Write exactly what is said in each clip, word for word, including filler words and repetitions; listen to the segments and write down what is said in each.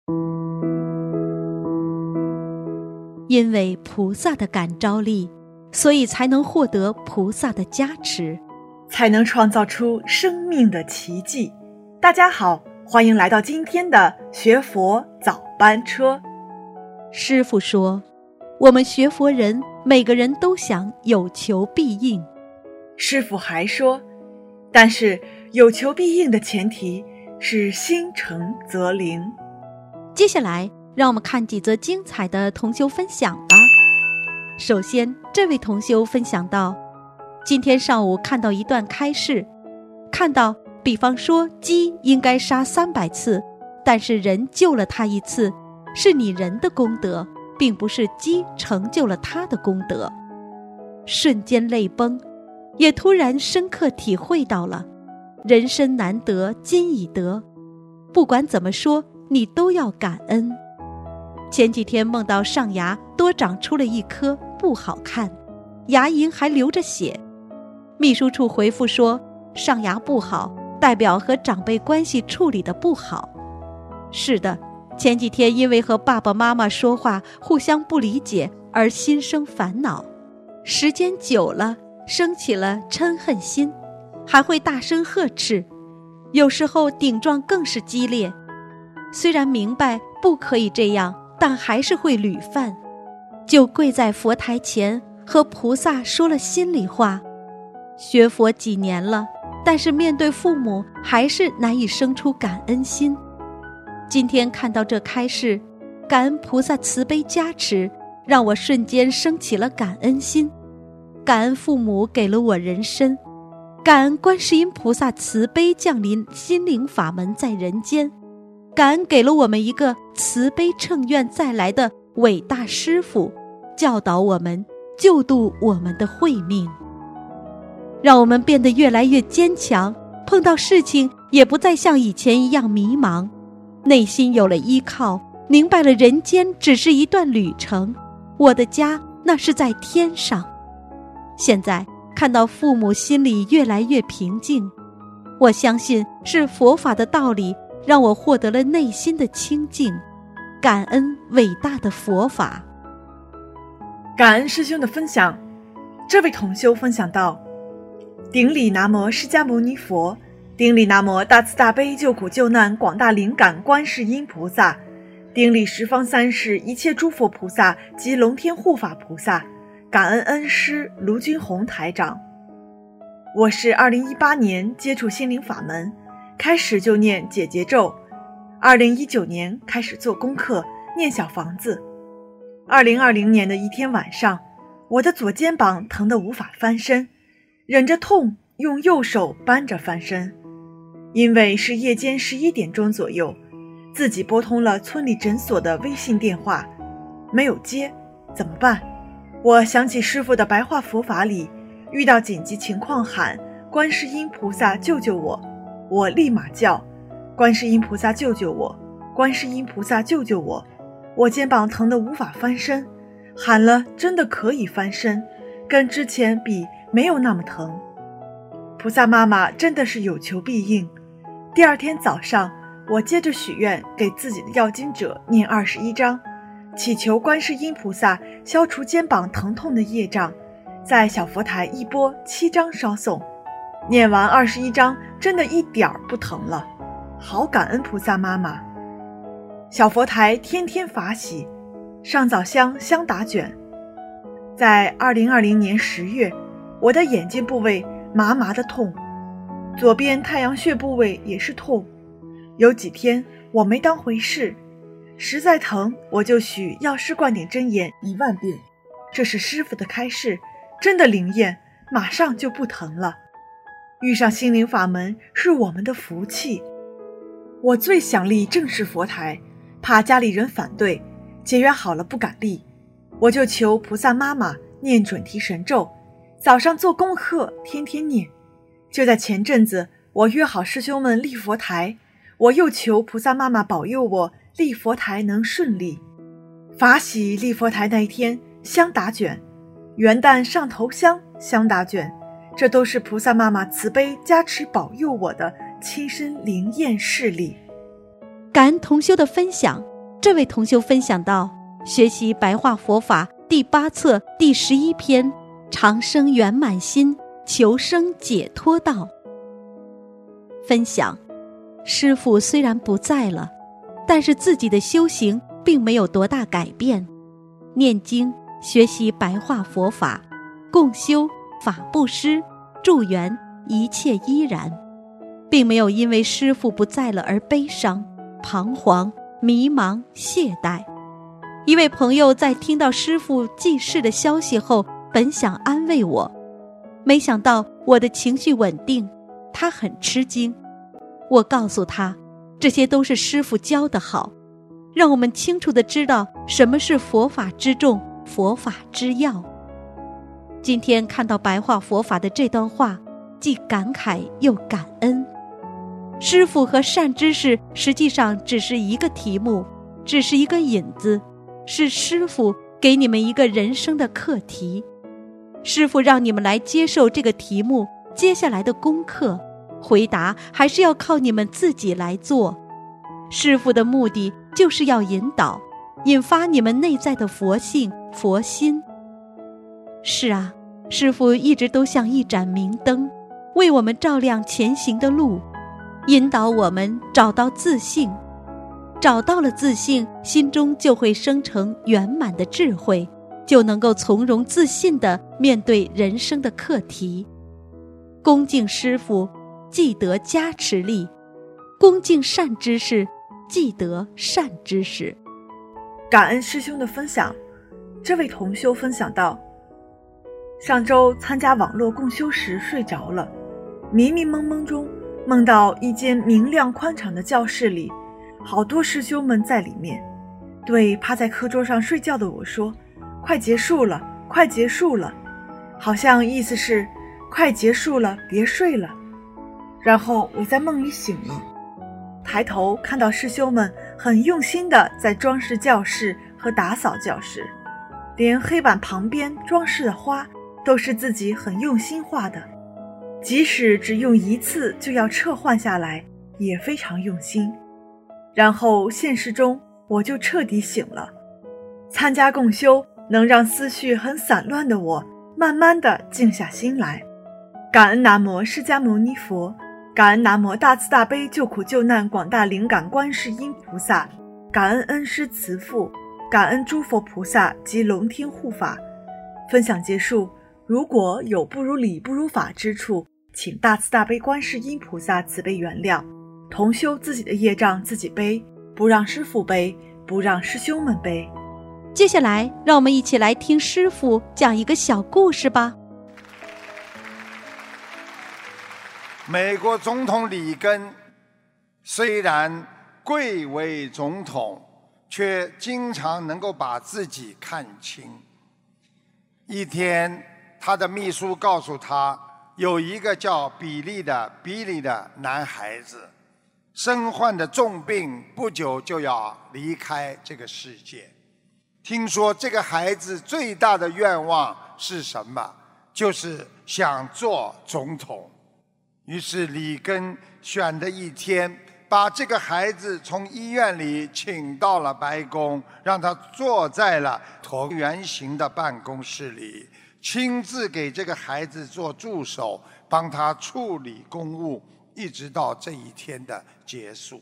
因为菩萨的感召力，所以才能获得菩萨的加持， 才能创造出生命的奇迹。大家好，欢迎来到今天的学佛早班车。 师父说，我们学佛人每个人都想有求必应。 师父还说，但是有求必应的前提是心诚则灵。 接下来让我们看几则精彩的同修分享吧。首先，这位同修分享到，今天上午看到一段开示，看到比方说鸡应该杀三百次，但是人救了它一次，是你人的功德，并不是鸡成就了它的功德。瞬间泪崩，也突然深刻体会到了，人生难得今已得，不管怎么说，你都要感恩。前几天梦到上牙多长出了一颗，不好看，牙龈还流着血。秘书处回复说，上牙不好，代表和长辈关系处理得不好。是的，前几天因为和爸爸妈妈说话互相不理解而心生烦恼，时间久了生起了嗔恨心，还会大声呵斥，有时候顶撞更是激烈。虽然明白不可以这样，但还是会屡犯，就跪在佛台前和菩萨说了心里话。学佛几年了，但是面对父母还是难以生出感恩心。今天看到这开示，感恩菩萨慈悲加持，让我瞬间升起了感恩心。感恩父母给了我人身，感恩观世音菩萨慈悲降临心灵法门在人间，感恩给了我们一个慈悲乘愿再来的伟大师父，教导我们，救度我们的慧命，让我们变得越来越坚强，碰到事情也不再像以前一样迷茫，内心有了依靠，明白了人间只是一段旅程，我的家那是在天上。现在看到父母心里越来越平静，我相信是佛法的道理让我获得了内心的清净，感恩伟大的佛法。 感恩师兄的分享。这位同修分享到，顶礼南无释迦牟尼佛，顶礼南无大慈大悲救苦救难广大灵感观世音菩萨，顶礼十方三世一切诸佛菩萨及龙天护法菩萨，感恩恩师卢军宏台长。我是二零一八年接触心灵法门，开始就念解结咒，二零一九年开始做功课，念小房子。二零二零年的一天晚上，我的左肩膀疼得无法翻身，忍着痛用右手扳着翻身。因为是夜间十一点钟左右，自己拨通了村里诊所的微信电话，没有接，怎么办？我想起师父的白话佛法里，遇到紧急情况喊观世音菩萨救救我，我立马叫观世音菩萨救救我，观世音菩萨救救我。我肩膀疼得无法翻身，喊了真的可以翻身，跟之前比没有那么疼。菩萨妈妈真的是有求必应。第二天早上，我接着许愿给自己的要经者念二十一章，祈求观世音菩萨消除肩膀疼痛的业障，在小佛台一波七章烧送。念完二十一章，真的一点儿不疼了，好感恩菩萨妈妈。小佛台天天法喜，上早香香打卷。在二零二零年十月，我的眼睛部位麻麻的痛，左边太阳穴部位也是痛。有几天我没当回事，实在疼我就许药师灌顶真言一万遍，这是师父的开示，真的灵验，马上就不疼了。遇上心灵法门是我们的福气。我最想立正式佛台，怕家里人反对，结缘好了不敢立，我就求菩萨妈妈念准提神咒，早上做功课天天念。就在前阵子，我约好师兄们立佛台，我又求菩萨妈妈保佑我立佛台能顺利。法喜立佛台那一天，香打卷，元旦上头香，香打卷，这都是菩萨妈妈慈悲加持保佑我的亲身灵验事例。 感恩同修的分享， 这位同修分享到，学习白话佛法第八册第十一篇，长生圆满心，求生解脱道。分享，师父虽然不在了，但是自己的修行并没有多大改变，念经、学习白话佛法、共修、法布施、助缘，一切依然，并没有因为师父不在了而悲伤、彷徨、迷茫、懈怠。一位朋友在听到师父济世的消息后，本想安慰我，没想到我的情绪稳定，他很吃惊。我告诉他，这些都是师父教得好，让我们清楚地知道什么是佛法之重，佛法之要。今天看到白话佛法的这段话，既感慨又感恩。师父和善知识实际上只是一个题目，只是一个引子，是师父给你们一个人生的课题。师父让你们来接受这个题目，接下来的功课回答还是要靠你们自己来做。师父的目的就是要引导引发你们内在的佛性佛心。是啊，师父一直都像一盏明灯，为我们照亮前行的路，引导我们找到自信。找到了自信，心中就会生成圆满的智慧，就能够从容自信地面对人生的课题。恭敬师父，既得加持力；恭敬善知识，既得善知识。 感恩师兄的分享。这位同修分享到，上周参加网络共修时睡着了，迷迷蒙蒙中梦到一间明亮宽敞的教室里，好多师兄们在里面，对趴在课桌上睡觉的我说，快结束了，快结束了，好像意思是快结束了，别睡了。然后我在梦里醒了，抬头看到师兄们很用心地在装饰教室和打扫教室，连黑板旁边装饰的花都是自己很用心画的，即使只用一次就要撤换下来，也非常用心。然后现实中我就彻底醒了。参加共修能让思绪很散乱的我慢慢地静下心来。感恩南无释迦牟尼佛，感恩南无大慈大悲救苦救难广大灵感观世音菩萨，感恩恩师慈父，感恩诸佛菩萨及龙天护法。分享结束，如果有不如理不如法之处，请大慈大悲观世音菩萨慈悲原谅。同修自己的业障自己背，不让师父背，不让师兄们背。 接下来让我们一起来听师父讲一个小故事吧。 美国总统里根虽然贵为总统，却经常能够把自己看轻。一天，他的秘书告诉他，有一个叫比利的比利的男孩子身患的重病，不久就要离开这个世界。听说这个孩子最大的愿望是什么？就是想做总统。于是里根选的一天，把这个孩子从医院里请到了白宫，让他坐在了椭圆形的办公室里，亲自给这个孩子做助手，帮他处理公务，一直到这一天的结束。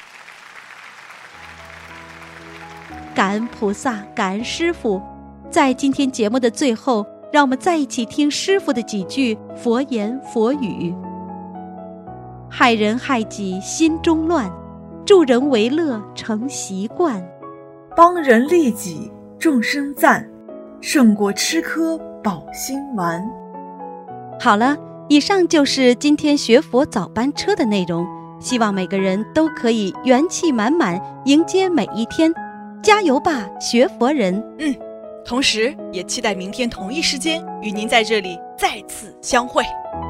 感恩菩萨，感恩师父。在今天节目的最后，让我们再一起听师父的几句佛言佛语。害人害己心中乱，助人为乐成习惯。 帮人利己众生赞，胜过吃颗保心丸。 好了，以上就是今天学佛早班车的内容，希望每个人都可以元气满满迎接每一天，加油吧学佛人。 嗯，同时也期待明天同一时间与您在这里再次相会。